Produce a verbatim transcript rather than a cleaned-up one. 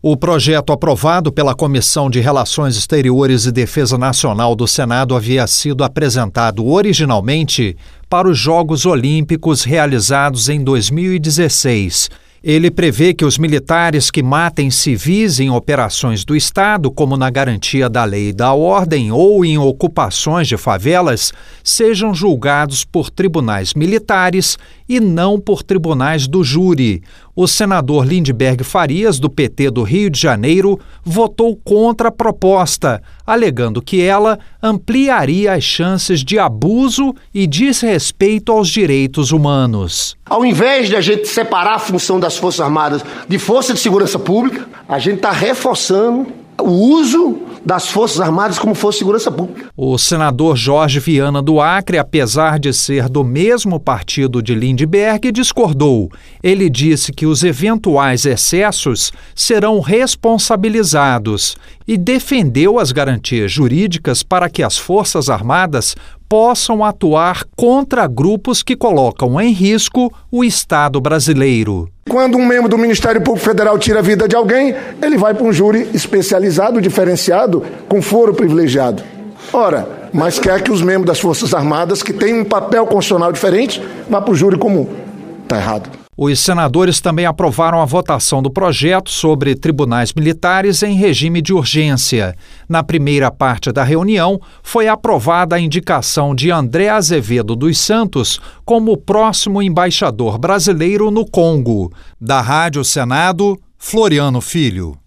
O projeto aprovado pela Comissão de Relações Exteriores e Defesa Nacional do Senado havia sido apresentado originalmente para os Jogos Olímpicos realizados em dois mil e dezesseis. Ele prevê que os militares que matem civis em operações do Estado, como na garantia da lei e da ordem ou em ocupações de favelas, sejam julgados por tribunais militares e não por tribunais do júri. O senador Lindbergh Farias, do P T do Rio de Janeiro, votou contra a proposta, alegando que ela ampliaria as chances de abuso e desrespeito aos direitos humanos. Ao invés de a gente separar a função das Forças Armadas de Força de Segurança Pública, a gente está reforçando o uso das Forças Armadas como Força de Segurança Pública. O senador Jorge Viana do Acre, apesar de ser do mesmo partido de Lindbergh, discordou. Ele disse que os eventuais excessos serão responsabilizados e defendeu as garantias jurídicas para que as Forças Armadas possam atuar contra grupos que colocam em risco o Estado brasileiro. Quando um membro do Ministério Público Federal tira a vida de alguém, ele vai para um júri especializado, diferenciado, com foro privilegiado. Ora, mas quer que os membros das Forças Armadas, que têm um papel constitucional diferente, vá para o júri comum. Está errado. Os senadores também aprovaram a votação do projeto sobre tribunais militares em regime de urgência. Na primeira parte da reunião, foi aprovada a indicação de André Azevedo dos Santos como o próximo embaixador brasileiro no Congo. Da Rádio Senado, Floriano Filho.